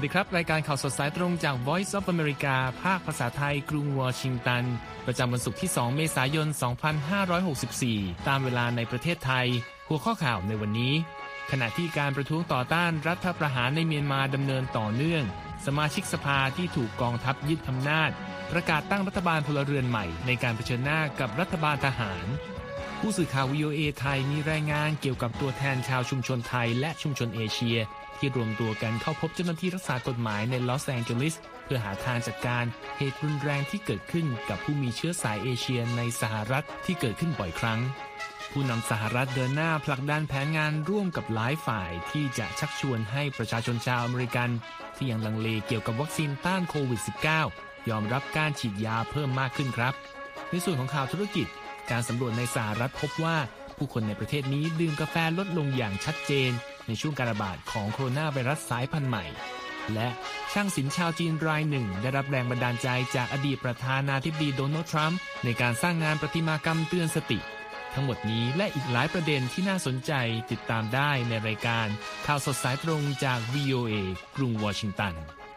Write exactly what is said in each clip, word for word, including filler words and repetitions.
วัสดีครับรายการข่าวสดสายตรงจาก Voice of America ภาคภาษาไทยกรุงวอชิงตันประจำวันศุกร์ที่สองเมษายนสองพันห้าร้อยหกสิบสี่ตามเวลาในประเทศไทยหัวข้อข่าวในวันนี้ขณะที่การประท้วงต่อต้านรัฐประหารในเมียนมาดำเนินต่อเนื่องสมาชิกสภาที่ถูกกองทัพยึดอำนาจประกาศตั้งรัฐบาลพลเรือนใหม่ในการเผชิญหน้ากับรัฐบาลทหารผู้สื่อข่าว วี โอ เอ ไทยมีรายงานเกี่ยวกับตัวแทนชาวชุมชนไทยและชุมชนเอเชียที่รวมตัวกันเข้าพบเจ้าหน้าที่รักษากฎหมายในลอสแองเจลิสเพื่อหาทางจัดการเหตุรุนแรงที่เกิดขึ้นกับผู้มีเชื้อสายเอเชียในสหรัฐที่เกิดขึ้นบ่อยครั้งผู้นำสหรัฐเดินหน้าผลักดันแผนงานร่วมกับหลายฝ่ายที่จะชักชวนให้ประชาชนชาวอเมริกันที่ยังลังเลเกี่ยวกับวัคซีนต้านโควิด สิบเก้า ยอมรับการฉีดยาเพิ่มมากขึ้นครับในส่วนของข่าวธุรกิจการสำรวจในสหรัฐพบว่าผู้คนในประเทศนี้ดื่มกาแฟลดลงอย่างชัดเจนในช่วงการระบาดของโคโรนาไวรัสสายพันธุ์ใหม่และช่างศิลป์ชาวจีนรายหนึ่งได้รับแรงบันดาลใจจากอดีตประธานาธิบดีโดนัลด์ทรัมป์ในการสร้างงานประติมากรรมเตือนสติทั้งหมดนี้และอีกหลายประเด็นที่น่าสนใจติดตามได้ในรายการข่าวสดสายตรงจาก วี โอ เอ กรุงวอชิงตัน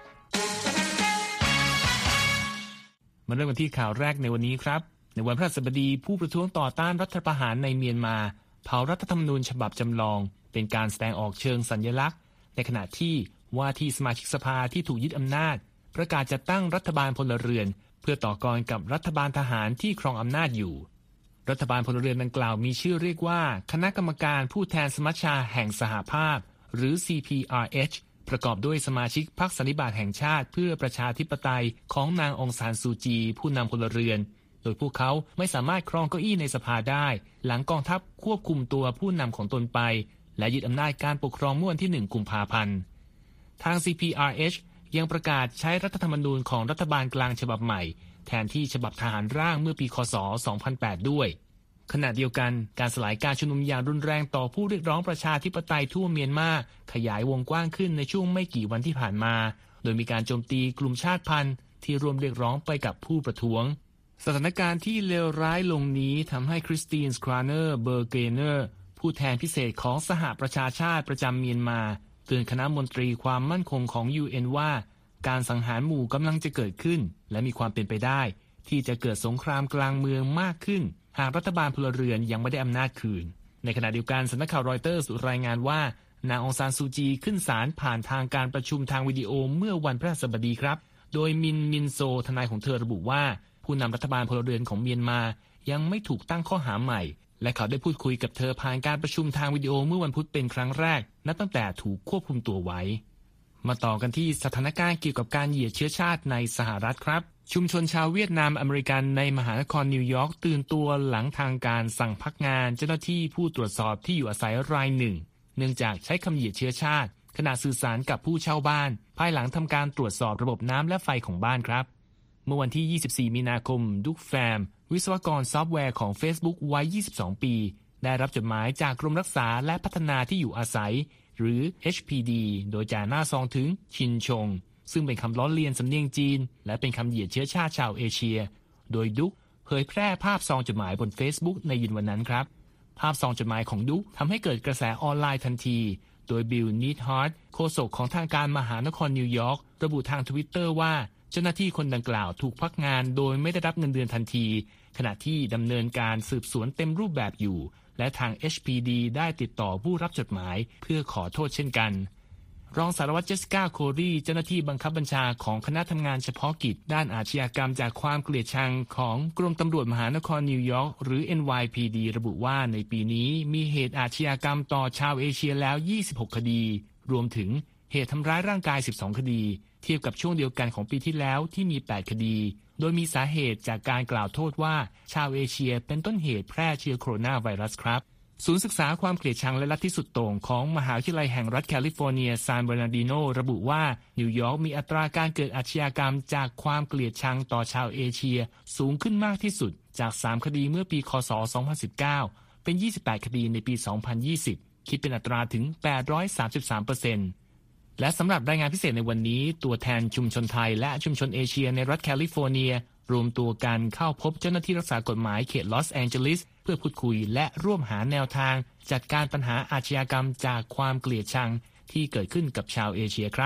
มาเริ่มกันที่ข่าวแรกในวันนี้ครับในวันพฤหัสบดีผู้ประท้วงต่อต้านรัฐประหารในเมียนมาเผารัฐธรรมนูญฉบับจำลองเป็นการแสดงออกเชิงสัญลักษณ์ในขณะที่ว่าที่สมาชิกสภาที่ถูกยึดอำนาจประกาศจัดตั้งรัฐบาลพลเรือนเพื่อต่อกรกับรัฐบาลทหารที่ครองอำนาจอยู่รัฐบาลพลเรือนดังกล่าวมีชื่อเรียกว่าคณะกรรมการผู้แทนสมัชชาแห่งสหภาพหรือ ซี พี อาร์ เอช ประกอบด้วยสมาชิกพรรคสันนิบาตแห่งชาติเพื่อประชาธิปไตยของนางองซานซูจีผู้นำพลเรือนโดยพวกเขาไม่สามารถครองเก้าอี้ในสภาได้หลังกองทัพควบคุมตัวผู้นำของตนไปและยึดอำนาจการปกครองเมื่อวันที่หนึ่งกุมภาพันธ์ทาง ซี พี อาร์ เอช ยังประกาศใช้รัฐธรรมนูญของรัฐบาลกลางฉบับใหม่แทนที่ฉบับทหารร่างเมื่อปีคศสองพันแปดด้วยขณะเดียวกันการสลายการชุมนุมอย่างรุนแรงต่อผู้เรียกร้องประชาธิปไตยทั่วเมียนมาขยายวงกว้างขึ้นในช่วงไม่กี่วันที่ผ่านมาโดยมีการโจมตีกลุ่มชาติพันธุ์ที่รวมเรียกร้องไปกับผู้ประท้วงสถานการณ์ที่เลวร้ายลงนี้ทำให้คริสติน สคราเนอร์ เบอร์เกเนอร์ผู้แทนพิเศษของสหประชาชาติประจำเมียนมาเตือนคณะมนตรีความมั่นคงของ ยู เอ็น ว่าการสังหารหมู่กำลังจะเกิดขึ้นและมีความเป็นไปได้ที่จะเกิดสงครามกลางเมืองมากขึ้นหากรัฐบาลพลเรือนยังไม่ได้อำนาจคืนในขณะเดียวกันสำนักข่าวรอยเตอร์สรายงานว่านางองซานซูจีขึ้นศาลผ่านทางการประชุมทางวิดีโอเมื่อวันพฤหัสบดีครับโดยมินมินโซทนายของเธอระบุว่าผู้นำรัฐบาลพลเรือนของเมียนมายังไม่ถูกตั้งข้อหาใหม่และเขาได้พูดคุยกับเธอผ่านการประชุมทางวิดีโอเมื่อวันพุธเป็นครั้งแรกนับตั้งแต่ถูกควบคุมตัวไว้มาต่อกันที่สถานการณ์เกี่ยวกับการเหยียดเชื้อชาติในสหรัฐครับชุมชนชาวเวียดนามอเมริกันในมหานครนิวยอร์กตื่นตัวหลังทางการสั่งพักงานเจ้าหน้าที่ผู้ตรวจสอบที่อยู่อาศัยรายหนึ่งเนื่องจากใช้คำเหยียดเชื้อชาติขณะสื่อสารกับผู้เช่าบ้านภายหลังทำการตรวจสอบระบบน้ำและไฟของบ้านครับเมื่อวันที่ยี่สิบสี่มีนาคมดุกแฟมวิศวกรซอฟต์แวร์ของ Facebook วัยยี่สิบสองปีได้รับจดหมายจากกรมรักษาและพัฒนาที่อยู่อาศัยหรือ เอช พี ดี โดยจ่าหน้าซองถึงชินชงซึ่งเป็นคำล้อเลียนสำเนียงจีนและเป็นคำเหยียดเชื้อชาติชาวเอเชียโดยดุกเผยแพร่ภาพซองจดหมายบน Facebook ในเย็นวันนั้นครับภาพซองจดหมายของดุกทำให้เกิดกระแสออนไลน์ทันทีโดยบิล นีดฮาร์ทโฆษกของทางการมหานครนิวยอร์กระบุทาง Twitter ว่าเจ้าหน้าที่คนดังกล่าวถูกพักงานโดยไม่ได้รับเงินเดือนทันทีขณะที่ดำเนินการสืบสวนเต็มรูปแบบอยู่และทาง เอช พี ดี ได้ติดต่อผู้รับจดหมายเพื่อขอโทษเช่นกันรองสารวัตรเจสสิก้าโครีเจ้าหน้าที่บังคับบัญชาของคณะทำงานเฉพาะกิจด้านอาชญากรรมจากความเกลียดชังของกรมตำรวจมหานครนิวยอร์กหรือ เอ็น วาย พี ดี ระบุว่าในปีนี้มีเหตุอาชญากรรมต่อชาวเอเชียแล้วยี่สิบหกคดีรวมถึงเหตุทำร้ายร่างกายสิบสองคดีเทียบกับช่วงเดียวกันของปีที่แล้วที่มีแปดคดีโดยมีสาเหตุจากการกล่าวโทษว่าชาวเอเชียเป็นต้นเหตุแพร่เชื้อโคโรนาไวรัสครับศูนย์ศึกษาความเกลียดชังและลัทธิสุดโต่งของมหาวิทยาลัยแห่งรัฐแคลิฟอร์เนียซานเบอร์นาร์ดิโนระบุว่านิวยอร์กมีอัตราการเกิดอาชญากรรมจากความเกลียดชังต่อชาวเอเชียสูงขึ้นมากที่สุดจากสามคดีเมื่อปีคศสองพันสิบเก้าเป็นยี่สิบแปดคดีในปีสองพันยี่สิบคิดเป็นอัตราถึง แปดร้อยสามสิบสามเปอร์เซ็นต์ และสำหรับรายงานพิเศษในวันนี้ตัวแทนชุมชนไทยและชุมชนเอเชียในรัฐแคลิฟอร์เนียรวมตัวกันเข้าพบเจ้าหน้าที่รักษากฎหมายเขตลอสแองเจลิสเพื่อพูดคุยและร่วมหาแนวทางจัดการปัญหาอาชญากรรมจากความเกลียดชังที่เกิดขึ้นกับชาวเอเชียครับ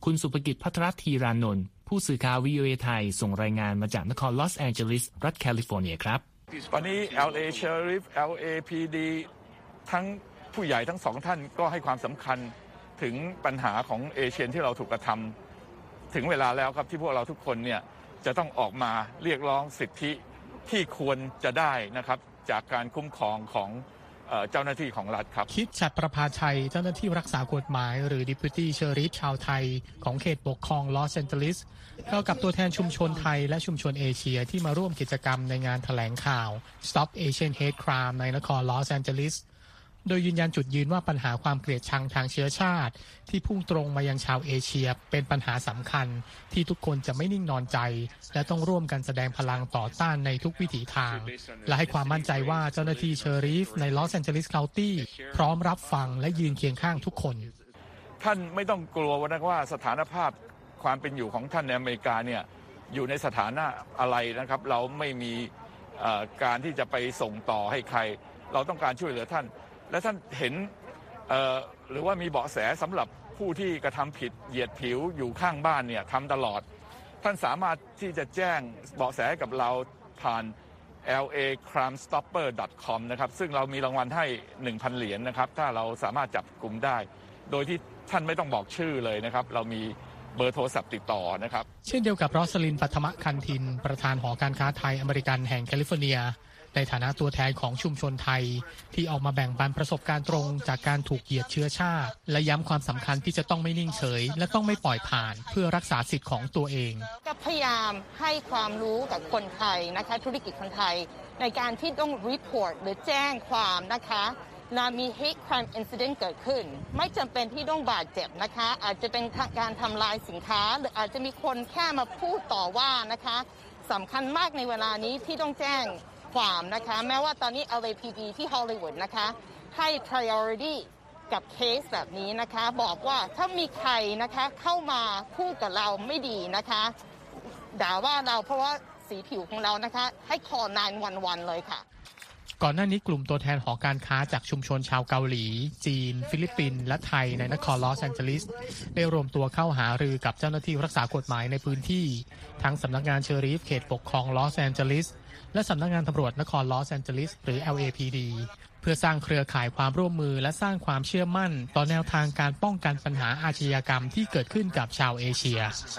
คุณสุภกิจภัทรธีรานนท์ผู้สื่อข่าว วี โอ เอ ไทยส่งรายงานมาจากนครลอสแองเจลิสรัฐแคลิฟอร์เนียครับวันนี้ แอล เอ Sheriff แอล เอ พี ดี ทั้งผู้ใหญ่ทั้งสองท่านก็ให้ความสำคัญถึงปัญหาของเอเชียนที่เราถูกกระทำถึงเวลาแล้วครับที่พวกเราทุกคนเนี่ยจะต้องออกมาเรียกร้องสิทธิที่ควรจะได้นะครับจากการคุ้มครองของเจ้าหน้าที่ของรัฐครับคิดฉัตรประภาชัยเจ้าหน้าที่รักษากฎหมายหรือ Deputy Sheriff ชาวไทยของเขตปกครองลอสแอนเจลิสเข้ากับตัวแทนชุมชนไทยและชุมชนเอเชียที่มาร่วมกิจกรรมในงานแถลงข่าว Stop Asian Hate Crime ในนครลอสแอนเจลิสโดยยืนยันจุดยืนว่าปัญหาความเกลียดชังทางเชื้อชาติที่พุ่งตรงมายังชาวเอเชียเป็นปัญหาสำคัญที่ทุกคนจะไม่นิ่งนอนใจและต้องร่วมกันแสดงพลังต่อต้านในทุกวิถีทางและให้ความมั่นใจว่าเจ้าหน้าที่เชอริฟในลอสแอนเจลิสเคานตี้พร้อมรับฟังและยืนเคียงข้างทุกคนท่านไม่ต้องกลัวว่าสถานภาพความเป็นอยู่ของท่านในอเมริกาเนี่ยอยู่ในสถานะอะไรนะครับเราไม่มีการที่จะไปส่งต่อให้ใครเราต้องการช่วยเหลือท่านและท่านเห็นหรือว่ามีเบาะแสสำหรับผู้ที่กระทำผิดเหยียดผิวอยู่ข้างบ้านเนี่ยทำตลอดท่านสามารถที่จะแจ้งเบาะแสกับเราผ่าน แอล เอ ไครม์ สต็อปเปอร์ ดอท คอม นะครับซึ่งเรามีรางวัลให้ หนึ่งพัน เหรียญ นะครับถ้าเราสามารถจับกลุ่มได้โดยที่ท่านไม่ต้องบอกชื่อเลยนะครับเรามีเบอร์โทรศัพท์ติดต่อนะครับเช่นเดียวกับรอสลิน ปัทมคันธินประธานหอการค้าไทยอเมริกันแห่งแคลิฟอร์เนียในฐานะตัวแทนของชุมชนไทยที่ออกมาแบ่งปันประสบการณ์ตรงจากการถูกเหยียดเชื้อชาติและย้ำความสำคัญที่จะต้องไม่นิ่งเฉยและต้องไม่ปล่อยผ่านเพื่อรักษาสิทธิ์ของตัวเองก็พยายามให้ความรู้กับคนไทยนะคะธุรกิจคนไทยในการที่ต้อง report หรือแจ้งความนะคะนามี hate crime incident เกิดขึ้นไม่จำเป็นที่ต้องบาดเจ็บนะคะอาจจะเป็นการทำลายสินค้าหรืออาจจะมีคนแค่มาพูดต่อว่านะคะสำคัญมากในเวลานี้ที่ต้องแจ้งความนะคะแม้ว่าตอนนี้ แอล เอ พี ดี ที่ฮอลลีวูดนะคะให้ priority กับเคสแบบนี้นะคะบอกว่าถ้ามีใครนะคะเข้ามาพูดกับเราไม่ดีนะคะด่าว่าเราเพราะว่าสีผิวของเรานะคะให้ call ไนน์วันวันเลยค่ะก่อนหน้านี้กลุ่มตัวแทนหอการค้าจากชุมชนชาวเกาหลีจีนฟิลิปปินส์และไทยในนครลอสแอนเจลิสได้รวมตัวเข้าหารือกับเจ้าหน้าที่รักษากฎหมายในพื้นที่ทั้งสำนักงานเชอริฟเขตปกครองลอสแอนเจลิสและสำนักงานตำรวจนครลอสแอนเจลิสหรือ แอล เอ พี ดี เพื่อสร้างเครือข่ายความร่วมมือและสร้างความเชื่อมั่นต่อแนวทางการป้องกันปัญหาอาชญากรรมที่เกิดขึ้นกับชาวเอเชีย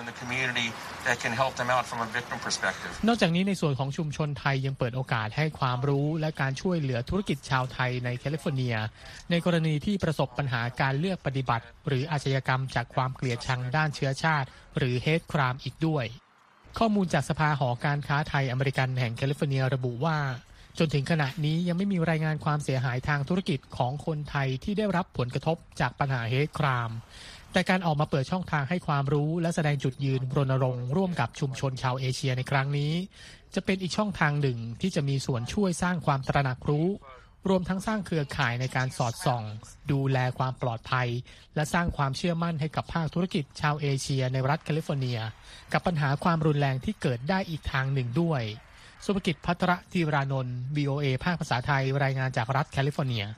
นอกจากนี้ในส่วนของชุมชนไทยยังเปิดโอกาสให้ความรู้และการช่วยเหลือธุรกิจชาวไทยในแคลิฟอร์เนียในกรณีที่ประสบปัญหาการเลือกปฏิบัติหรืออาชญากรรมจากความเกลียดชังด้านเชื้อชาติหรือ Hate Crime อีกด้วยข้อมูลจากสภาหอการค้าไทยอเมริกันแห่งแคลิฟอร์เนียระบุว่าจนถึงขณะนี้ยังไม่มีรายงานความเสียหายทางธุรกิจของคนไทยที่ได้รับผลกระทบจากปัญหา Hate Crime แต่การออกมาเปิดช่องทางให้ความรู้และแสดงจุดยืนรณรงค์ร่วมกับชุมชนชาวเอเชียในครั้งนี้จะเป็นอีกช่องทางหนึ่งที่จะมีส่วนช่วยสร้างความตระหนักรู้รวมทั้งสร้างเครือข่ายในการสอดส่องดูแลความปลอดภัยและสร้างความเชื่อมั่นให้กับภาคธุรกิจชาวเอเชียในรัฐแคลิฟอร์เนียกับปัญหาความรุนแรงที่เกิดได้อีกทางหนึ่งด้วยสุภกิจภัทรธีรานนท์ วี โอ เอ ภาคภาษาไทยรายงานจากรัฐแคลิฟอร์เนีย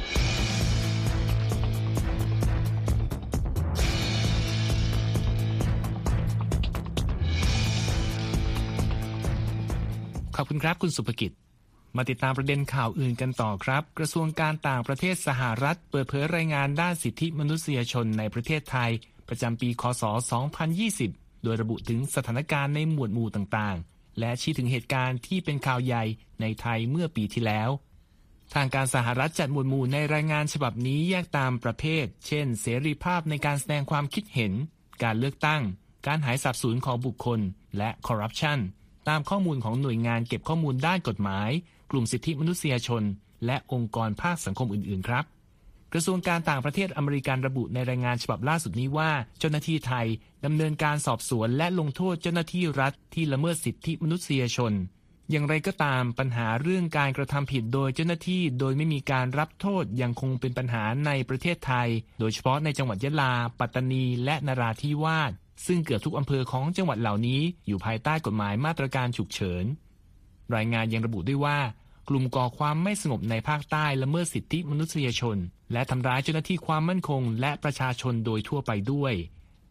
ขอบคุณครับคุณสุภกิจมาติดตามประเด็นข่าวอื่นกันต่อครับกระทรวงการต่างประเทศสหรัฐเปิดเผยรายงานด้านสิทธิมนุษยชนในประเทศไทยประจำปีคศสองพันยี่สิบโดยระบุถึงสถานการณ์ในหมวดหมู่ต่างๆและชี้ถึงเหตุการณ์ที่เป็นข่าวใหญ่ในไทยเมื่อปีที่แล้วทางการสหรัฐจัดหมวดหมู่ในรายงานฉบับนี้แยกตามประเภทเช่นเสรีภาพในการแสดงความคิดเห็นการเลือกตั้งการหายสาบสูญของบุคคลและคอร์รัปชันตามข้อมูลของหน่วยงานเก็บข้อมูลด้านกฎหมายกลุ่มสิทธิมนุษยชนและองค์กรภาคสังคมอื่นๆครับกระทรวงการต่างประเทศอเมริกันระบุในรายงานฉบับล่าสุดนี้ว่าเจ้าหน้าที่ไทยดำเนินการสอบสวนและลงโทษเจ้าหน้าที่รัฐที่ละเมิดสิทธิมนุษยชนอย่างไรก็ตามปัญหาเรื่องการกระทำผิดโดยเจ้าหน้าที่โดยไม่มีการรับโทษยังคงเป็นปัญหาในประเทศไทยโดยเฉพาะในจังหวัดยะลาปัตตานีและนราธิวาสซึ่งเกือบทุกอำเภอของจังหวัดเหล่านี้อยู่ภายใต้กฎหมายมาตรการฉุกเฉินรายงานยังระบุด้วยว่ากลุ่มก่อความไม่สงบในภาคใต้ละเมิดสิทธิมนุษยชนและทำร้ายเจ้าหน้าที่ความมั่นคงและประชาชนโดยทั่วไปด้วย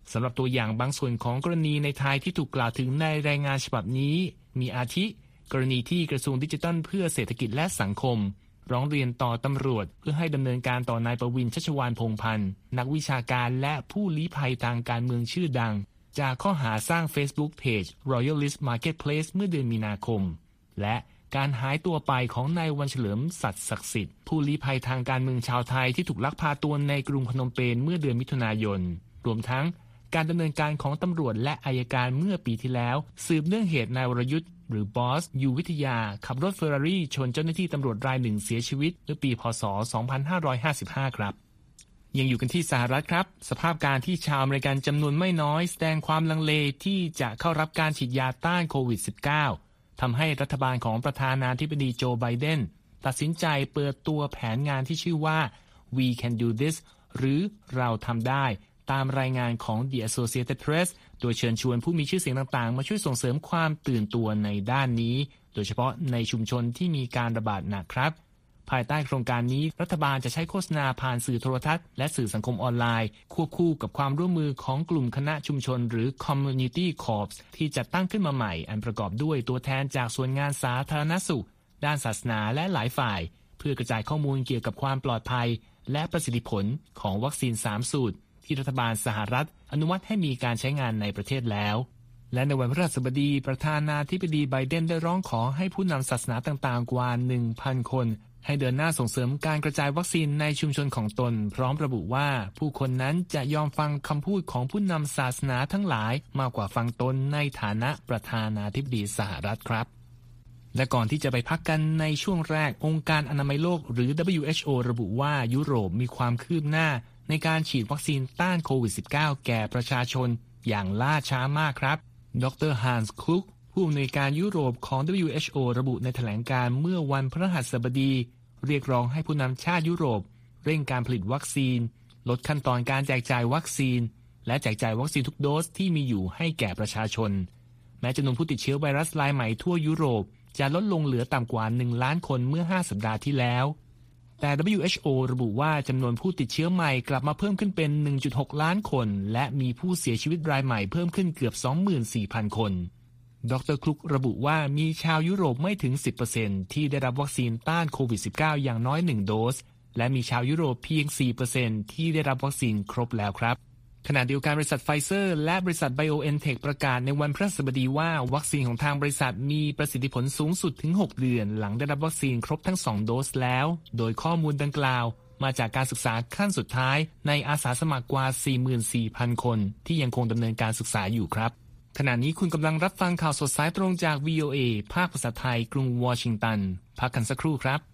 สำหรับตัวอย่างบางส่วนของกรณีในไทยที่ถูกกล่าวถึงในรายงานฉบับนี้มีอาทิกรณีที่กระทรวงดิจิทัลเพื่อเศรษฐกิจและสังคมร้องเรียนต่อตำรวจเพื่อให้ดำเนินการต่อนายประวิน ชัชวาลพงษ์พันธ์นักวิชาการและผู้ลี้ภัยทางการเมืองชื่อดังจากข้อหาสร้าง Facebook Page Royalist Marketplace เมื่อเดือนมีนาคมและการหายตัวไปของนายวันเฉลิมสัตย์ศักดิ์สิทธิ์ผู้ลี้ภัยทางการเมืองชาวไทยที่ถูกลักพาตัวในกรุงพนมเปญเมื่อเดือนมิถุนายนรวมทั้งการดำเนินการของตำรวจและอัยการเมื่อปีที่แล้วสืบเนื่องเหตุนายวรยุทธ์หรือบอสยูวิทยาขับรถเฟอร์รารี่ชนเจ้าหน้าที่ตำรวจรายหนึ่งเสียชีวิตเมื่อปีพ.ศ. สองพันห้าร้อยห้าสิบห้าครับยังอยู่กันที่สหรัฐครับสภาพการที่ชาวอเมริกันจำนวนไม่น้อยแสดงความลังเลที่จะเข้ารับการฉีดยาต้านโควิด สิบเก้า ทำให้รัฐบาลของประธานาธิบดีโจไบเดนตัดสินใจเปิดตัวแผนงานที่ชื่อว่า We Can Do This หรือเราทำได้ตามรายงานของ The Associated Press โดยเชิญชวนผู้มีชื่อเสียงต่างๆมาช่วยส่งเสริมความตื่นตัวในด้านนี้โดยเฉพาะในชุมชนที่มีการระบาดหนักครับภายใต้โครงการนี้รัฐบาลจะใช้โฆษณาผ่านสื่อโทรทัศน์และสื่อสังคมออนไลน์ควบคู่กับความร่วมมือของกลุ่มคณะชุมชนหรือ Community Corps ที่จัดตั้งขึ้นมาใหม่อันประกอบด้วยตัวแทนจากส่วนงานสาธารณสุขด้านศาสนาและหลายฝ่ายเพื่อกระจายข้อมูลเกี่ยวกับความปลอดภัยและประสิทธิผลของวัคซีนสามสูตรที่รัฐบาลสหรัฐอนุมัติให้มีการใช้งานในประเทศแล้วและในวันพฤหัสบดีประธานาธิบดีไบเดนได้ร้องขอให้ผู้นำศาสนาต่างๆกว่า หนึ่งพัน คนให้เดินหน้าส่งเสริมการกระจายวัคซีนในชุมชนของตนพร้อมระบุว่าผู้คนนั้นจะยอมฟังคำพูดของผู้นำศาสนาทั้งหลายมากกว่าฟังตนในฐานะประธานาธิบดีสหรัฐครับและก่อนที่จะไปพักกันในช่วงแรกองค์การอนามัยโลกหรือ ดับเบิลยู เอช โอ ระบุว่ายุโรปมีความคืบหน้าในการฉีดวัคซีนต้านโควิด สิบเก้า แก่ประชาชนอย่างล่าช้ามากครับดร. ฮันส์ คลุกผู้อำนวยการยุโรปของ ดับเบิลยู เอช โอ ระบุในแถลงการณ์เมื่อวันพฤหัสบดีเรียกร้องให้ผู้นำชาติยุโรปเร่งการผลิตวัคซีนลดขั้นตอนการแจกจ่ายวัคซีนและแจกจ่ายวัคซีนทุกโดสที่มีอยู่ให้แก่ประชาชนแม้จำนวนผู้ติดเชื้อไวรัสรายใหม่ทั่วยุโรปจะลดลงเหลือต่ำกว่าหนึ่งล้านคนเมื่อห้าสัปดาห์ที่แล้วแต่ ดับเบิลยู เอช โอ ระบุว่าจำนวนผู้ติดเชื้อใหม่กลับมาเพิ่มขึ้นเป็น หนึ่งจุดหก ล้านคนและมีผู้เสียชีวิตรายใหม่เพิ่มขึ้นเกือบ สองหมื่นสี่พัน คนดร.คลุกระบุว่ามีชาวยุโรปไม่ถึง สิบเปอร์เซ็นต์ ที่ได้รับวัคซีนต้านโควิด สิบเก้า อย่างน้อยหนึ่งโดสและมีชาวยุโรปเพียง สี่เปอร์เซ็นต์ ที่ได้รับวัคซีนครบแล้วครับขณะเดียวกันบริษัทไฟเซอร์และบริษัท BioNTech ประกาศในวันพฤหัสบดีว่าวัคซีนของทางบริษัทมีประสิทธิผลสูงสุดถึงหกเดือนหลังได้รับวัคซีนครบทั้งสองโดสแล้วโดยข้อมูลดังกล่าวมาจากการศึกษาขั้นสุดท้ายในอาสาสมัครกว่า สี่หมื่นสี่พัน คนที่ยังคงดำเนินการศึกษาอยู่ครับขณะนี้คุณกำลังรับฟังข่าวสดสายตรงจาก วี โอ เอ ภาคภาษาไทยกรุงวอชิงตันพักกันสักครู่ครับ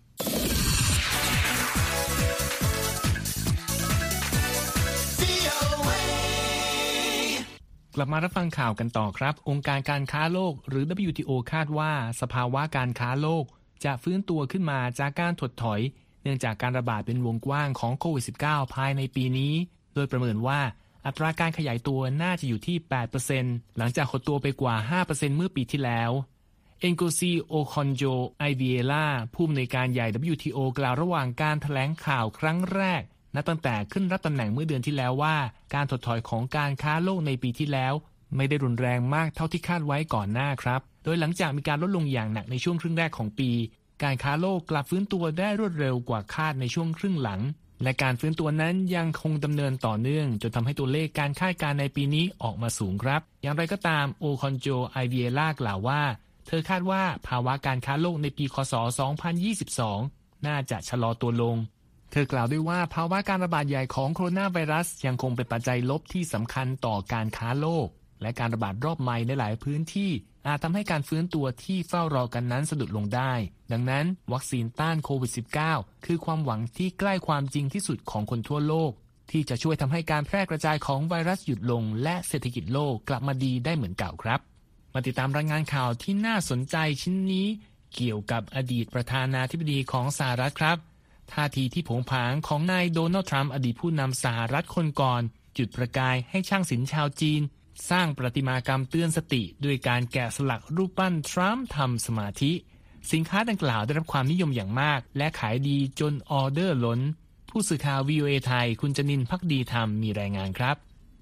กลับมารับฟังข่าวกันต่อครับองค์การการค้าโลกหรือ ดับเบิลยู ที โอ คาดว่าสภาวะการค้าโลกจะฟื้นตัวขึ้นมาจากการถดถอยเนื่องจากการระบาดเป็นวงกว้างของโควิด สิบเก้า ภายในปีนี้โดยประเมินว่าอัตราการขยายตัวน่าจะอยู่ที่ แปดเปอร์เซ็นต์ หลังจากหดตัวไปกว่า ห้าเปอร์เซ็นต์ เมื่อปีที่แล้วเอ็นโกซี โอคอนโจ ไอเวียล่าผู้อำนวยการใหญ่ ดับเบิลยู ที โอ กล่าวระหว่างการแถลงข่าวครั้งแรกนับตั้งแต่ขึ้นรับตำแหน่งเมื่อเดือนที่แล้วว่าการถดถอยของการค้าโลกในปีที่แล้วไม่ได้รุนแรงมากเท่าที่คาดไว้ก่อนหน้าครับโดยหลังจากมีการลดลงอย่างหนักในช่วงครึ่งแรกของปีการค้าโลกกลับฟื้นตัวได้รวดเร็วกว่าคาดในช่วงครึ่งหลังและการฟื้นตัวนั้นยังคงดำเนินต่อเนื่องจนทำให้ตัวเลขการคาดการณ์ในปีนี้ออกมาสูงครับอย่างไรก็ตามโอคอนโจ ไอเวียล่ากล่าวว่าเธอคาดว่าภาวะการค้าโลกในปีค.ศ. สองพันยี่สิบสองน่าจะชะลอตัวลงเธอกล่าวด้วยว่าภาวะการระบาดใหญ่ของโคโรนาไวรัสยังคงเป็นปัจจัยลบที่สำคัญต่อการค้าโลกและการระบาดรอบใหม่ในหลายพื้นที่อาจทำให้การฟื้นตัวที่เฝ้ารอกันนั้นสะดุดลงได้ดังนั้นวัคซีนต้านโควิด สิบเก้า คือความหวังที่ใกล้ความจริงที่สุดของคนทั่วโลกที่จะช่วยทำให้การแพร่กระจายของไวรัสหยุดลงและเศรษฐกิจโลกกลับมาดีได้เหมือนเก่าครับมาติดตามรายงานข่าวที่น่าสนใจชิ้นนี้เกี่ยวกับอดีตประธานาธิบดีของสหรัฐครับท่าทีที่ผงผางของนายโดนัลด์ทรัมป์อดีตผู้นำสหรัฐคนก่อนจุดประกายให้ช่างศิลป์ชาวจีนสร้างประติมากรรมเตือนสติด้วยการแกะสลักรูปปั้นทรัมป์ทำสมาธิสินค้าดังกล่าวได้รับความนิยมอย่างมากและขายดีจนออเดอร์ล้นผู้สื่อข่าว วี โอ เอ ไทยคุณจนินทร์ภักดีธรรมมีรายงานครับ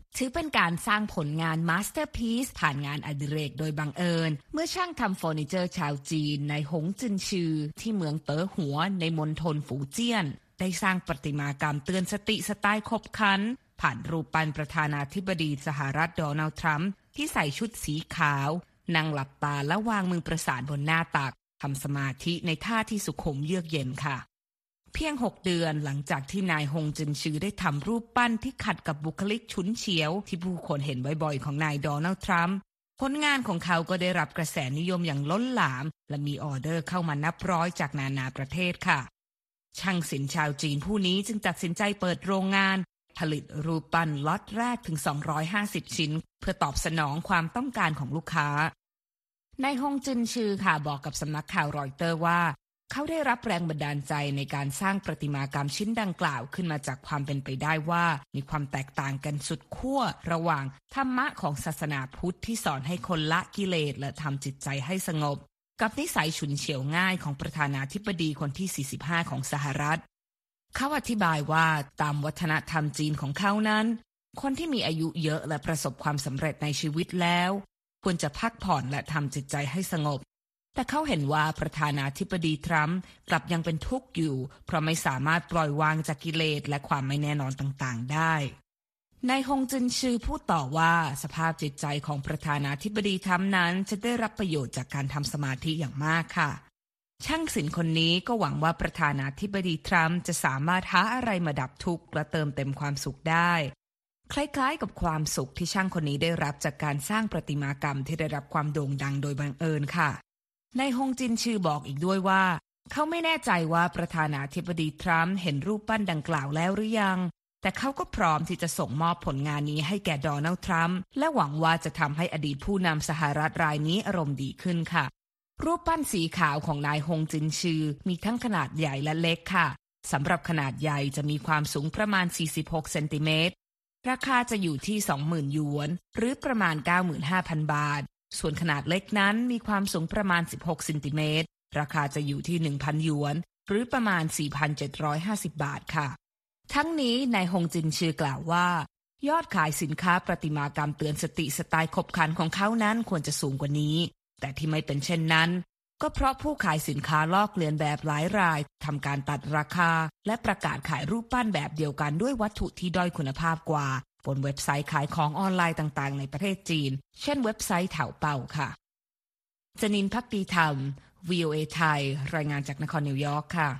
ถือเป็นการสร้างผลงานมาสเตอร์พีซผ่านงานอดิเรกโดยบังเอิญเมื่อช่างทำเฟอร์นิเจอร์ชาวจีนในหงจินชือที่เมืองเต๋อหัวในมณฑลฝูเจี้ยนได้สร้างประติมากรรมเตือนสติสไตล์ขบขันผ่านรูปปั้นประธานาธิบดีสหรัฐโดนัลด์ทรัมป์ที่ใส่ชุดสีขาวนั่งหลับตาและวางมือประสานบนหน้าตักทำสมาธิในท่าที่สุขุมเยือกเย็นค่ะเพียงหกเดือนหลังจากที่นายฮงจินชือได้ทำรูปปั้นที่ขัดกับบุคลิกฉุนเฉียวที่ผู้คนเห็นบ่อยๆของนายโดนัลด์ทรัมป์ผลงานของเขาก็ได้รับกระแสนิยมอย่างล้นหลามและมีออเดอร์เข้ามานับร้อยจากนานาประเทศค่ะช่างศิลป์ชาวจีนผู้นี้จึงตัดสินใจเปิดโรงงานผลิตรูปปั้นล็อตแรกถึงสองร้อยห้าสิบชิ้นเพื่อตอบสนองความต้องการของลูกค้านายฮงจินชือค่ะบอกกับสำนักข่าวรอยเตอร์ว่าเขาได้รับแรงบันดาลใจในการสร้างประติมากรรมชิ้นดังกล่าวขึ้นมาจากความเป็นไปได้ว่ามีความแตกต่างกันสุดขั้วระหว่างธรรมะของศาสนาพุทธที่สอนให้คนละกิเลสและทำจิตใจให้สงบกับนิสัยฉุนเฉียวง่ายของประธานาธิบดีคนที่สี่สิบห้าของสหรัฐเขาอธิบายว่าตามวัฒนธรรมจีนของเขานั้นคนที่มีอายุเยอะและประสบความสำเร็จในชีวิตแล้วควรจะพักผ่อนและทำจิตใจให้สงบแต่เขาเห็นว่าประธานาธิบดีทรัมป์กลับยังเป็นทุกข์อยู่เพราะไม่สามารถปล่อยวางจากกิเลสและความไม่แน่นอนต่างๆได้นายฮงจินชือพูดต่อว่าสภาพจิตใจของประธานาธิบดีทรัมป์นั้นจะได้รับประโยชน์จากการทำสมาธิอย่างมากค่ะช่างศิลป์คนนี้ก็หวังว่าประธานาธิบดีทรัมป์จะสามารถหาอะไรมาดับทุกข์และเติมเต็มความสุขได้คล้ายๆกับความสุขที่ช่างคนนี้ได้รับจากการสร้างประติมากรรมที่ได้รับความโด่งดังโดยบังเอิญค่ะนายฮงจินชือบอกอีกด้วยว่าเขาไม่แน่ใจว่าประธานาธิบดีทรัมป์เห็นรูปปั้นดังกล่าวแล้วหรือยังแต่เขาก็พร้อมที่จะส่งมอบผลงานนี้ให้แก่โดนัลด์ทรัมป์และหวังว่าจะทำให้อดีตผู้นำสหรัฐรายนี้อารมณ์ดีขึ้นค่ะรูปปั้นสีขาวของนายฮงจินชือมีทั้งขนาดใหญ่และเล็กค่ะสำหรับขนาดใหญ่จะมีความสูงประมาณสี่สิบหกเซนติเมตรราคาจะอยู่ที่ สองหมื่น หยวนหรือประมาณ เก้าหมื่นห้าพัน บาทส่วนขนาดเล็กนั้นมีความสูงประมาณสิบหกเซนติเมตรราคาจะอยู่ที่ หนึ่งพัน หยวนหรือประมาณ สี่พันเจ็ดร้อยห้าสิบ บาทค่ะทั้งนี้นายฮงจินชือกล่าวว่ายอดขายสินค้าประติมากรรมเตือนสติสไตล์ขบขันของเขานั้นควรจะสูงกว่านี้แต่ที่ไม่เป็นเช่นนั้นก็เพราะผู้ขายสินค้าลอกเลียนแบบหลายรายทำการตัดราคาและประกาศขายรูปปั้นแบบเดียวกันด้วยวัตถุที่ด้อยคุณภาพกว่าบนเว็บไซต์ขายของออนไลน์ต่างๆในประเทศจีนเช่นเว็บไซต์เถาเป่าค่ะจนินท์ ภักดีธรรม วี โอ เอ ไทยรายงานจากนครนิวยอร์กค่ะ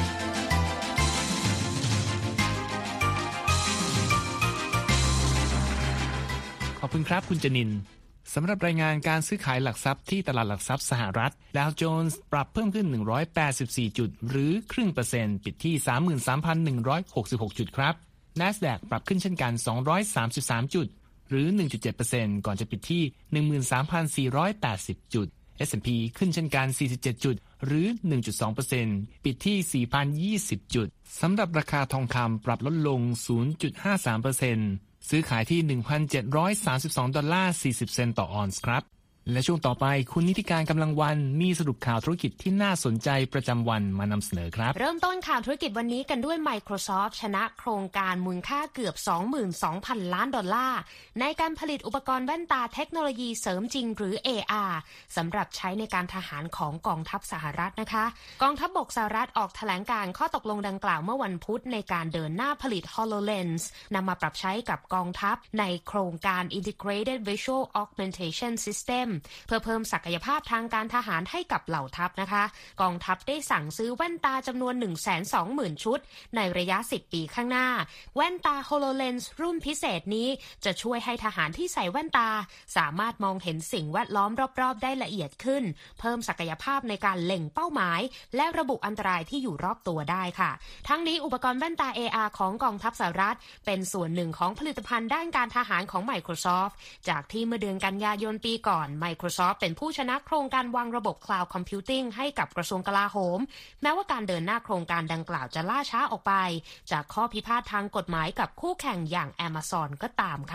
ขอบคุณครับคุณจนินท์สำหรับรายงานการซื้อขายหลักทรัพย์ที่ตลาดหลักทรัพย์สหรัฐดาวโจนส์ปรับเพิ่มขึ้นหนึ่งร้อยแปดสิบสี่จุดหรือครึ่งเปอร์เซ็นต์ปิดที่ สามหมื่นสามพันหนึ่งร้อยหกสิบหก จุดครับ NASDAQ ปรับขึ้นเช่นกันสองร้อยสามสิบสามจุดหรือ หนึ่งจุดเจ็ดเปอร์เซ็นต์ ก่อนจะปิดที่ หนึ่งหมื่นสามพันสี่ร้อยแปดสิบ จุด เอส แอนด์ พี ขึ้นเช่นกันสี่สิบเจ็ดจุดหรือ หนึ่งจุดสองเปอร์เซ็นต์ ปิดที่ สี่พันยี่สิบ จุดสำหรับราคาทองคำปรับลดลง ศูนย์จุดห้าสามเปอร์เซ็นต์ ซื้อขายที่ หนึ่งพันเจ็ดร้อยสามสิบสอง ดอลลาร์ สี่สิบ เซนต์ต่อออนซ์ครับและช่วงต่อไปคุณนิติการกำลังวันมีสรุปข่าวธุรกิจที่น่าสนใจประจำวันมานำเสนอครับเริ่มต้นข่าวธุรกิจวันนี้กันด้วย Microsoft ชนะโครงการมูลค่าเกือบ สองหมื่นสองพัน ล้านดอลลาร์ในการผลิตอุปกรณ์แว่นตาเทคโนโลยีเสริมจริงหรือ เอ อาร์ สำหรับใช้ในการทหารของกองทัพสหรัฐนะคะกองทัพบกสหรัฐออกแถลงการข้อตกลงดังกล่าวเมื่อวันพุธในการเดินหน้าผลิต HoloLens นำมาปรับใช้กับกองทัพในโครงการ Integrated Visual Augmentation System เพื่อเพิ่มศักยภาพทางการทหารให้กับเหล่าทัพนะคะกองทัพได้สั่งซื้อแว่นตาจำนวน หนึ่งแสนสองหมื่น ชุดในระยะสิบปีข้างหน้าแว่นตา HoloLens รุ่นพิเศษนี้จะช่วยให้ทหารที่ใส่แว่นตาสามารถมองเห็นสิ่งแวดล้อมรอบๆได้ละเอียดขึ้นเพิ่มศักยภาพในการเล็งเป้าหมายและระบุอันตรายที่อยู่รอบตัวได้ค่ะทั้งนี้อุปกรณ์แว่นตา เอ อาร์ ของกองทัพสหรัฐเป็นส่วนหนึ่งของผลิตภัณฑ์ด้านการทหารของ Microsoft จากที่เมื่อเดือนกันยายนปีก่อน Microsoft เป็นผู้ชนะโครงการวางระบบ Cloud Computing ให้กับกระทรวงกลาโหมแม้ว่าการเดินหน้าโครงการดังกล่าวจะล่าช้าออกไปจากข้อพิพาททางกฎหมายกับคู่แข่งอย่าง Amazon ก็ตามค่ะ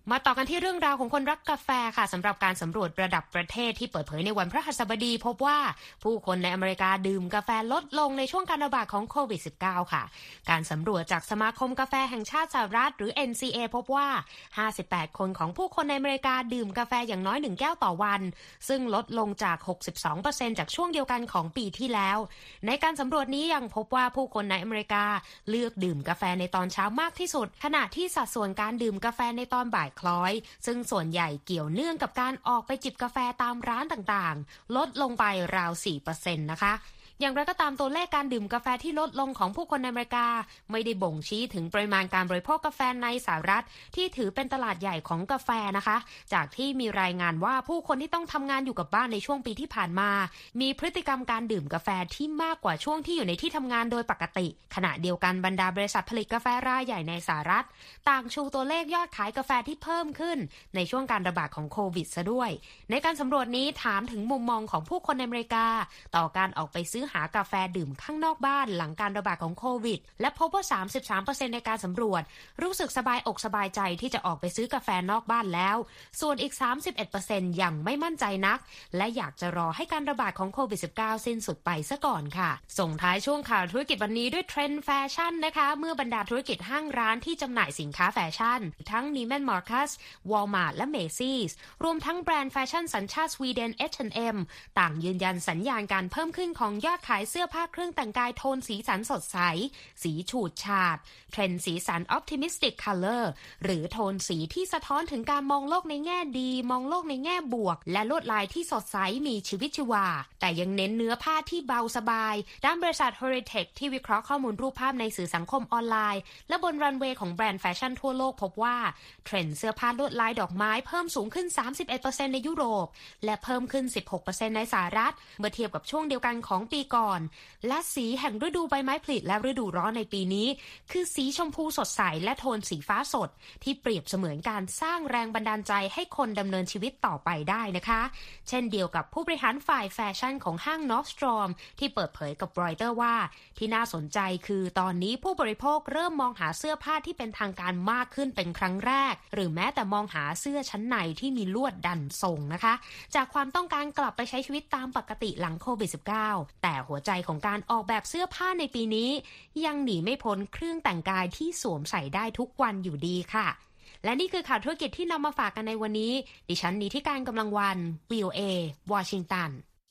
มาต่อกันที่เรื่องราวของคนรักกาแฟค่ะสำหรับการสำรวจระดับประเทศที่เปิดเผยในวันพฤหัสบดีพบว่าผู้คนในอเมริกาดื่มกาแฟลดลงในช่วงการระบาดของโควิด สิบเก้า ค่ะการสำรวจจากสมาคมกาแฟแห่งชาติสหรัฐหรือ เอ็น ซี เอ พบว่าห้าสิบแปดคนของผู้คนในอเมริกาดื่มกาแฟอย่างน้อยหนึ่งแก้วต่อวันซึ่งลดลงจาก หกสิบสองเปอร์เซ็นต์ จากช่วงเดียวกันของปีที่แล้วในการสำรวจนี้ยังพบว่าผู้คนในอเมริกาเลือกดื่มกาแฟในตอนเช้ามากที่สุดขณะที่สัดส่วนการดื่มกาแฟในตอนบ่ายคล้อยซึ่งส่วนใหญ่เกี่ยวเนื่องกับการออกไปจิบกาแฟตามร้านต่างๆลดลงไปราว สี่เปอร์เซ็นต์ นะคะอย่างไรก็ตามตัวเลขการดื่มกาแฟที่ลดลงของผู้คนในอเมริกาไม่ได้บ่งชี้ถึงปริมาณการบริโภคกาแฟในสหรัฐที่ถือเป็นตลาดใหญ่ของกาแฟนะคะจากที่มีรายงานว่าผู้คนที่ต้องทำงานอยู่กับบ้านในช่วงปีที่ผ่านมามีพฤติกรรมการดื่มกาแฟที่มากกว่าช่วงที่อยู่ในที่ทำงานโดยปกติขณะเดียวกันบรรดาบริษัทผลิตกาแฟรายใหญ่ในสหรัฐต่างชูตัวเลขยอดขายกาแฟที่เพิ่มขึ้นในช่วงการระบาดของโควิดซะด้วยในการสำรวจนี้ถามถึงมุมมองของผู้คนในอเมริกาต่อการออกไปซื้อหากาแฟดื่มข้างนอกบ้านหลังการระบาดของโควิดและพบว่า สามสิบสามเปอร์เซ็นต์ ในการสำรวจรู้สึกสบายอกสบายใจที่จะออกไปซื้อกาแฟนอกบ้านแล้วส่วนอีก สามสิบเอ็ดเปอร์เซ็นต์ ยังไม่มั่นใจนักและอยากจะรอให้การระบาดของโควิด สิบเก้า สิ้นสุดไปซะก่อนค่ะส่งท้ายช่วงข่าวธุรกิจวันนี้ด้วยเทรนด์แฟชั่นนะคะเมื่อบรรดาธุรกิจห้างร้านที่จำหน่ายสินค้าแฟชั่นทั้ง Neiman Marcus Walmart และ Macy's รวมทั้งแบรนด์แฟชั่นสัญชาติสวีเดน เอช แอนด์ เอ็ม ต่างยืนยันสัญญาณการเพิ่มขึ้นของยอดขายเสื้อผ้าเครื่องแต่งกายโทนสีสันสดใสสีฉูดฉาดเทรนด์สีสัน Optimistic Color หรือโทนสีที่สะท้อนถึงการมองโลกในแง่ดีมองโลกในแง่บวกและลวดลายที่สดใสมีชีวิตชีวาแต่ยังเน้นเนื้อผ้าที่เบาสบายด้านบริษัท Heritage ที่วิเคราะห์ข้อมูลรูปภาพในสื่อสังคมออนไลน์และบนรันเวย์ของแบรนด์แฟชั่นทั่วโลกพบว่าเทรนด์เสื้อผ้าลวดลายดอกไม้เพิ่มสูงขึ้น สามสิบเอ็ดเปอร์เซ็นต์ ในยุโรปและเพิ่มขึ้น สิบหกเปอร์เซ็นต์ ในสหรัฐเมื่อเทียบกับช่วงเดียวกันของปีก่อนและสีแห่งฤดูใบไม้ผลิและฤดูร้อนในปีนี้คือสีชมพูสดใสและโทนสีฟ้าสดที่เปรียบเสมือนการสร้างแรงบันดาลใจให้คนดำเนินชีวิตต่อไปได้นะคะเช่นเดียวกับผู้บริหารฝ่ายแฟชั่นของห้าง Nordstrom ที่เปิดเผยกับรอยเตอร์ว่าที่น่าสนใจคือตอนนี้ผู้บริโภคเริ่มมองหาเสื้อผ้าที่เป็นทางการมากขึ้นเป็นครั้งแรกหรือแม้แต่มองหาเสื้อชั้นในที่มีลวดดันทรงนะคะจากความต้องการกลับไปใช้ชีวิตตามปกติหลังโควิด สิบเก้า แต่หัวใจของการออกแบบเสื้อผ้าในปีนี้ยังหนีไม่พ้นเครื่องแต่งกายที่สวมใส่ได้ทุกวันอยู่ดีค่ะและนี่คือข่าวธุรกิจที่นำมาฝากกันในวันนี้ดิฉันนิธิการกำลังวัน วี โอ เอ วอชิงตัน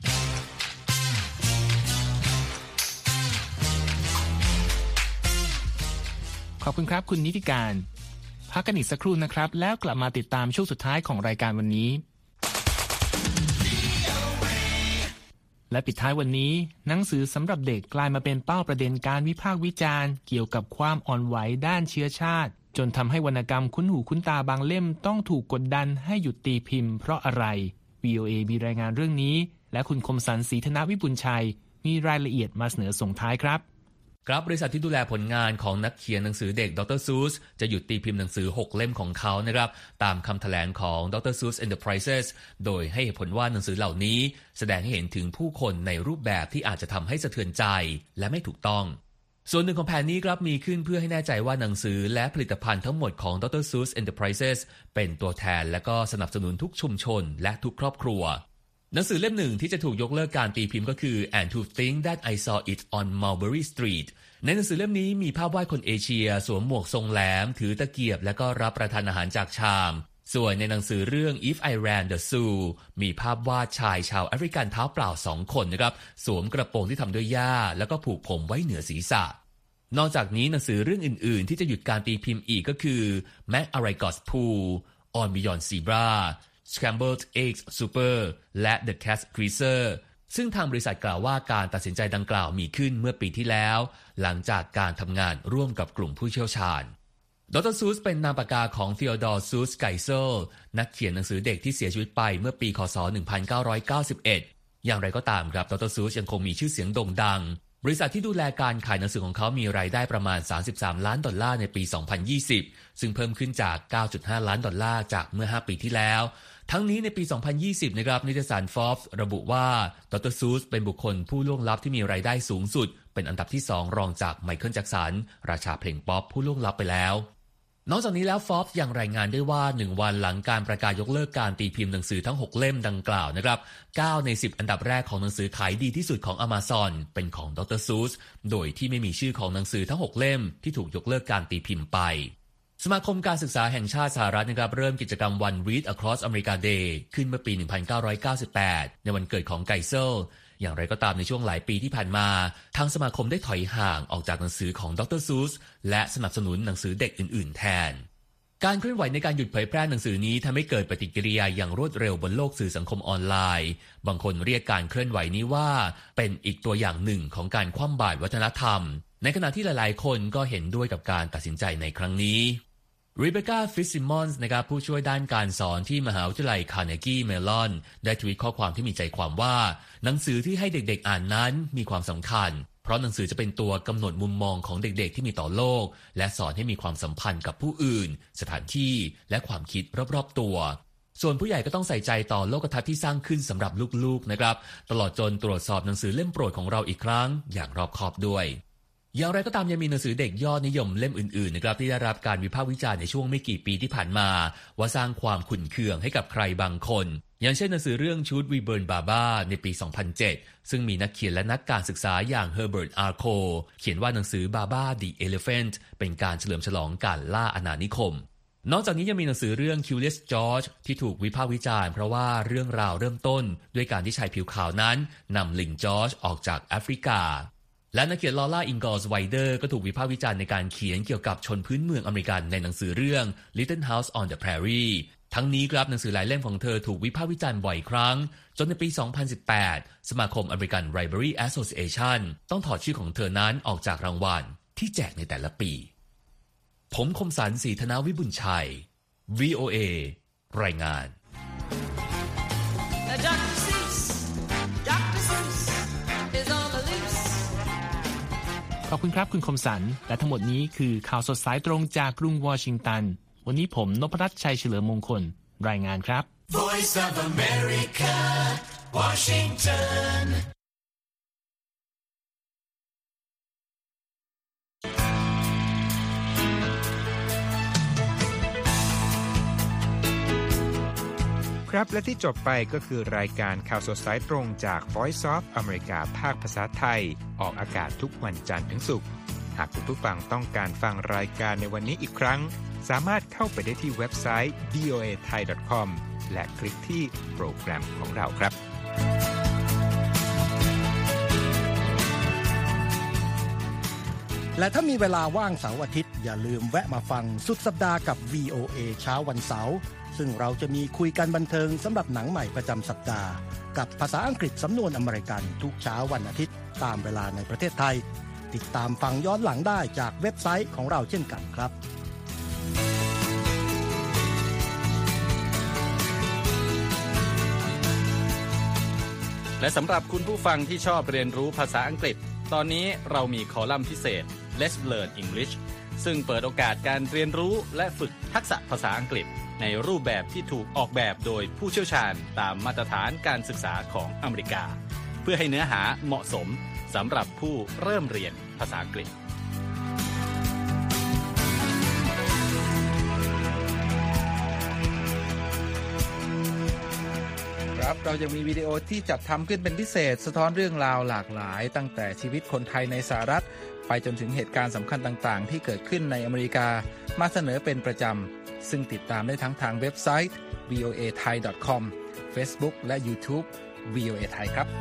ขอบคุณครับคุณนิติการพักกันอีกสักครู่นะครับแล้วกลับมาติดตามช่วงสุดท้ายของรายการวันนี้และปิดท้ายวันนี้หนังสือสำหรับเด็กกลายมาเป็นเป้าประเด็นการวิพากษ์วิจารณ์เกี่ยวกับความอ่อนไหวด้านเชื้อชาติจนทำให้วรรณกรรมคุ้นหูคุ้นตาบางเล่มต้องถูกกดดันให้หยุดตีพิมพ์เพราะอะไร วี โอ เอ มีรายงานเรื่องนี้และคุณคมสันต์ศรีธนวิบุญชัยมีรายละเอียดมาเสนอส่งท้ายครับครับบริษัทที่ดูแลผลงานของนักเขียนหนังสือเด็กดร. Seuss จะหยุดตีพิมพ์หนังสือหกเล่มของเขานะครับตามคำแถลงของดร. Seuss Enterprises โดยให้เหตุผลว่าหนังสือเหล่านี้แสดงให้เห็นถึงผู้คนในรูปแบบที่อาจจะทำให้สะเทือนใจและไม่ถูกต้องส่วนหนึ่งของแผนนี้ครับมีขึ้นเพื่อให้แน่ใจว่าหนังสือและผลิตภัณฑ์ทั้งหมดของดร. Seuss Enterprises เป็นตัวแทนและก็สนับสนุนทุกชุมชนและทุกครอบครัวหนังสือเล่มหนึ่งที่จะถูกยกเลิกการตีพิมพ์ก็คือ And to Think That I Saw It on Mulberry Street ในหนังสือเล่มนี้มีภาพวาดคนเอเชียสวมหมวกทรงแหลมถือตะเกียบและก็รับประทานอาหารจากชามส่วนในหนังสือเรื่อง If I Ran the Zoo มีภาพวาดชายชาวแอฟริกันเท้าเปล่าสองคนนะครับสวมกระโปรงที่ทำด้วยหญ้าแล้วก็ผูกผมไว้เหนือศีรษะนอกจากนี้หนังสือเรื่องอื่นๆที่จะหยุดการตีพิมพ์อีกก็คือ McArigot's Pool On Beyond Zebra Scrambled Eggs Super และ The Cat Greaser ซึ่งทางบริษัทกล่าวว่าการตัดสินใจดังกล่าวมีขึ้นเมื่อปีที่แล้วหลังจากการทำงานร่วมกับกลุ่มผู้เชี่ยวชาญดร. Seuss เป็นนามปากกาของ Theodore Seuss Geisel นักเขียนหนังสือเด็กที่เสียชีวิตไปเมื่อปีค.ศ. หนึ่งพันเก้าร้อยเก้าสิบเอ็ดอย่างไรก็ตามครับดร. Seuss ยังคงมีชื่อเสียงโด่งดังบริษัทที่ดูแลการขายหนังสือของเขามีรายได้ประมาณสามสิบสามล้านดอลลาร์ในปีสองพันยี่สิบซึ่งเพิ่มขึ้นจาก เก้าจุดห้าล้านดอลลาร์จากเมื่อห้าปีที่แล้วทั้งนี้ในปีสองพันยี่สิบนะครับนิตยสาร Forbes ระบุว่าดร. Seuss เป็นบุคคลผู้ล่วงลับที่มีรายได้สูงสุดเป็นอันดับที่สองรองจากไมเคิลแจ็คสันราชาเพลงป๊อปผู้ล่วงลับไปแล้วนอกจากนี้แล้ว Forbes ยังรายงานด้วยว่าหนึ่งวันหลังการประกาศยกเลิกการตีพิมพ์หนังสือทั้งหกเล่มดังกล่าวนะครับเก้าในสิบอันดับแรกของหนังสือขายดีที่สุดของ Amazon เป็นของ ดร. Seuss โดยที่ไม่มีชื่อของหนังสือทั้งหกเล่มที่ถูกยกเลิกการตีพิมพ์ไปสมาคมการศึกษาแห่งชาติสหรัฐนะครับเริ่มกิจกรรมวัน Read Across America Day ขึ้นเมื่อปี หนึ่งพันเก้าร้อยเก้าสิบแปด ในวันเกิดของไกเซลอย่างไรก็ตามในช่วงหลายปีที่ผ่านมาทางสมาคมได้ถอยห่างออกจากหนังสือของ ดร. Seuss และสนับสนุนหนังสือเด็กอื่นๆแทนการเคลื่อนไหวในการหยุดเผยแพร่หนังสือนี้ทำให้เกิดปฏิกิริยาอย่างรวดเร็วบนโลกสื่อสังคมออนไลน์บางคนเรียกการเคลื่อนไหวนี้ว่าเป็นอีกตัวอย่างหนึ่งของการคว่ำบาตรวัฒนธรรมในขณะที่หลายๆคนก็เห็นด้วยกับการตัดสินใจในครั้งนี้รีเบคก้า ฟิตซิมมอนส์นะครับผู้ช่วยด้านการสอนที่มหาวิทยาลัยคาร์เนกีเมลอนได้ทวีตข้อความที่มีใจความว่าหนังสือที่ให้เด็กๆอ่านนั้นมีความสำคัญเพราะหนังสือจะเป็นตัวกำหนดมุมมองของเด็กๆที่มีต่อโลกและสอนให้มีความสัมพันธ์กับผู้อื่นสถานที่และความคิดรอบๆตัวส่วนผู้ใหญ่ก็ต้องใส่ใจต่อโลกทัศน์ที่สร้างขึ้นสำหรับลูกๆนะครับตลอดจนตรวจสอบหนังสือเล่มโปรดของเราอีกครั้งอย่างรอบคอบด้วยอย่างไรก็ตามยังมีหนังสือเด็กยอดนิยมเล่มอื่นๆนะครับที่ได้รับการวิพากษ์วิจารณ์ในช่วงไม่กี่ปีที่ผ่านมาว่าสร้างความขุ่นเคืองให้กับใครบางคนอย่างเช่นหนังสือเรื่อง Should We Burn Baba ในปี สองพันเจ็ด ซึ่งมีนักเขียนและนักการศึกษาอย่าง Herbert Arco เขียนว่าหนังสือ Baba the Elephant เป็นการเฉลิมฉลองการล่าอาณานิคมนอกจากนี้ยังมีหนังสือเรื่อง Curious George ที่ถูกวิพากษ์วิจารณ์เพราะว่าเรื่องราวเริ่มต้นด้วยการที่ชายผิวขาวนั้นนำลิงจอร์จออกจากแอฟริกาและนักเขียนลอร่าอิงกอร์สไวเดอร์ก็ถูกวิพากษ์วิจารณ์ในการเขียนเกี่ยวกับชนพื้นเมืองอเมริกันในหนังสือเรื่อง Little House on the Prairie ทั้งนี้ครับหนังสือหลายเล่มของเธอถูกวิพากษ์วิจารณ์บ่อยครั้งจนในปี สองพันสิบแปด สมาคม American Library Association ต้องถอดชื่อของเธอนั้นออกจากรางวัลที่แจกในแต่ละปีผมคมสันต์ ศรีธนาวิบุญชัย วี โอ เอ รายงานขอบคุณครับคุณคมสันและทั้งหมดนี้คือข่าวสดสายตรงจากกรุงวอชิงตันวันนี้ผมนพรัตน์ชัยเฉลิมมงคลรายงานครับ Voice of America Washington ครับและที่จบไปก็คือรายการข่าวสดสายตรงจาก Voice of America ภาคภาษาไทยออกอากาศทุกวันจันทร์ถึงศุกร์หากคุณผู้ฟังต้องการฟังรายการในวันนี้อีกครั้งสามารถเข้าไปได้ที่เว็บไซต์ วี โอ เอ ไทย ดอท คอม และคลิกที่โปรแกรมของเราครับและถ้ามีเวลาว่างเสาร์อาทิตย์อย่าลืมแวะมาฟังสุดสัปดาห์กับ วี โอ เอ เช้าวันเสาร์ซึ่งเราจะมีคุยกันบันเทิงสำหรับหนังใหม่ประจำสัปดาห์กับภาษาอังกฤษสำนวนอเมริกันทุกเช้าวันอาทิตย์ตามเวลาในประเทศไทยติดตามฟังย้อนหลังได้จากเว็บไซต์ของเราเช่นกันครับและสำหรับคุณผู้ฟังที่ชอบเรียนรู้ภาษาอังกฤษตอนนี้เรามีคอลัมน์พิเศษ Let's Learn English ซึ่งเปิดโอกาสการเรียนรู้และฝึกทักษะภาษาอังกฤษในรูปแบบที่ถูกออกแบบโดยผู้เชี่ยวชาญตามมาตรฐานการศึกษาของอเมริกาเพื่อให้เนื้อหาเหมาะสมสำหรับผู้เริ่มเรียนภาษาอังกฤษครับเรายังมีวิดีโอที่จัดทำขึ้นเป็นพิเศษสะท้อนเรื่องราวหลากหลายตั้งแต่ชีวิตคนไทยในสหรัฐไปจนถึงเหตุการณ์สำคัญต่างๆที่เกิดขึ้นในอเมริกามาเสนอเป็นประจำซึ่งติดตามได้ทั้งทางเว็บไซต์ วี โอ เอ ไทย ดอท คอม Facebook และ YouTube วี โอ เอ ไทยครับ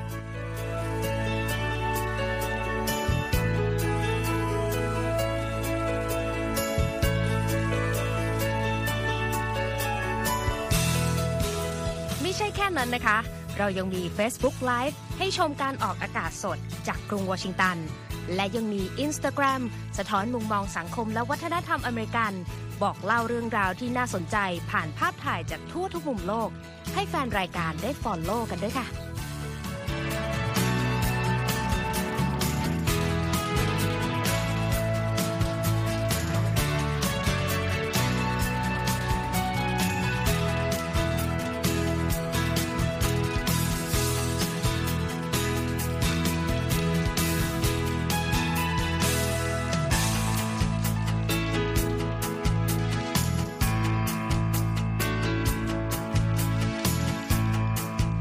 ไม่ใช่แค่นั้นนะคะเรายังมี Facebook Live ให้ชมการออกอากาศสดจากกรุงวอชิงตันและยังมี Instagram สะท้อนมุมมองสังคมและวัฒนธรรมอเมริกันบอกเล่าเรื่องราวที่น่าสนใจผ่านภาพถ่ายจากทั่วทุกมุมโลกให้แฟนรายการได้ follow กันด้วยค่ะ